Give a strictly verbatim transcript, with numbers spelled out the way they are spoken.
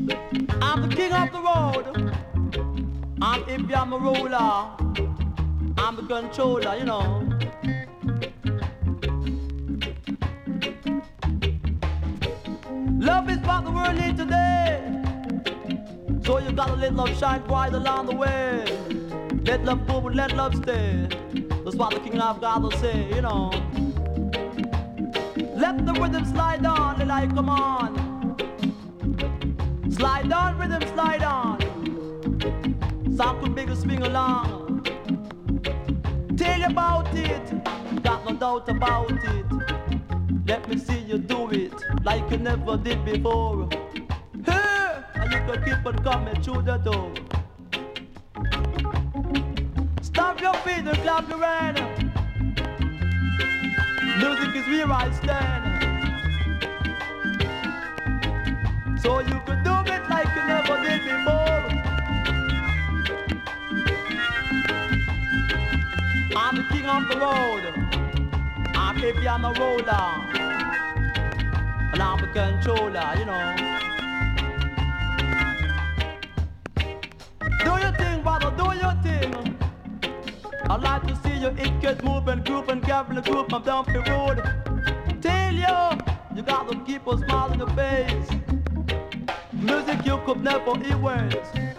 I'm the king of the road. I'm if I'm a ruler. I'm the controller, you know. Love is what the world needs today. So you gotta let love shine bright along the way. Let love go, but let love stay. That's what the king of God will say, you know. Let the rhythm slide on, the light come on. Slide on, rhythm slide on. Sound could make us swing along. Tell you about it, got no doubt about it. Let me see you do it like you never did before. Hey, and you can keep on coming through the door. Stamp your feet and clap your hands. Music is where I stand. So you could do it like you never did before. I'm the king of the road. I'm baby, I'm a roller. And I'm the controller, you know. Do your thing, brother, do your thing. I'd like to see you it get moving, group and careful group, I'm down the road. Tell you, you gotta keep a smile on your face. Music you could never erase.